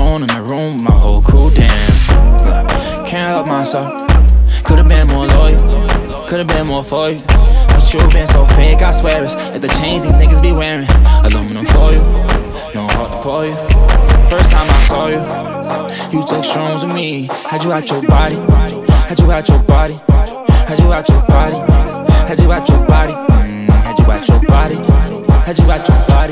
alone in the room with my whole crew, damn. Can't help myself. Could've been more loyal, could've been more for you. But you been so fake, I swear it's like the chains these niggas be wearing. Aluminum foil, no heart to pour you. First time I saw you, you took shrooms with me. Had you out your body, had you out your body, had you out your body, had you out your body, had you out your body, had you out your body.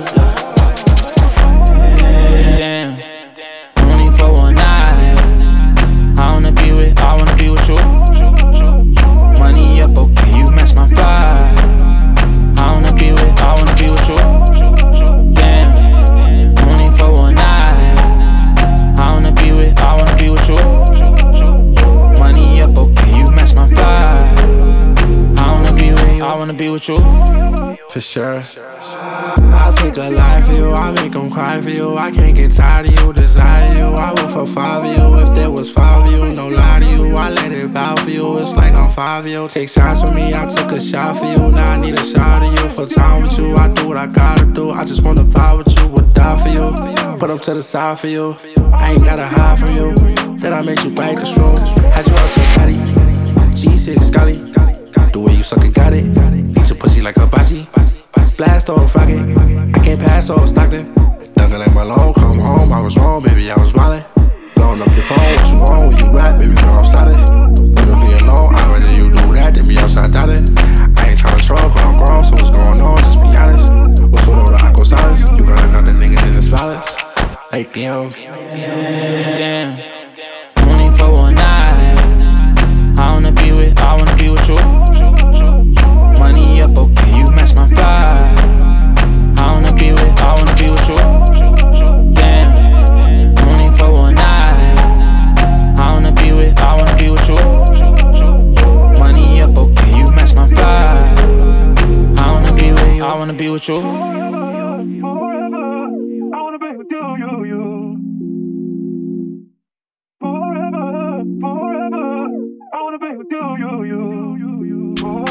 Damn, only for one night. I wanna be with you. Money up, okay, you match my vibe. I wanna be with you. Damn, only for one night. I wanna be with you. Money up, okay, you match my vibe. I wanna be with you. For sure. I'll take a life for you, I'll make them cry for you. I can't get tired of you, desire you. I would for 5 of you, if there was 5 of you. No lie to you, I let it bow for you. It's like I'm 5 of you. Take shots from me, I took a shot for you. Now I need a shot of you. For time with you, I do what I gotta do. I just wanna vibe with you, would die for you. Put them to the side for you. I ain't gotta hide from you. Then I make you bite the shroom. Had you out to your body, G6 Scotty. The way you suck it, got it. Eat your pussy like hibachi. Blast on rocket, I can't pass on Stockton. Dunkin' like my long, come home, I was wrong, baby, I was wildin'. Blowing up your phone, what you want, where you at, baby, girl, I'm sliding. Wanna be alone, I'd rather you do that than be outside dotted. I ain't tryna troll, cause I'm grown, so what's going on, just be honest. What's with all the aqua silence? You got another nigga in this violence. Like, damn. Damn, only for one night. I wanna be with you. Money up, okay, you match my vibe. I wanna be with you. Damn, only for one night. I wanna be with you. Money up, okay, you match my vibe. I wanna be with you. Forever, I wanna be with you.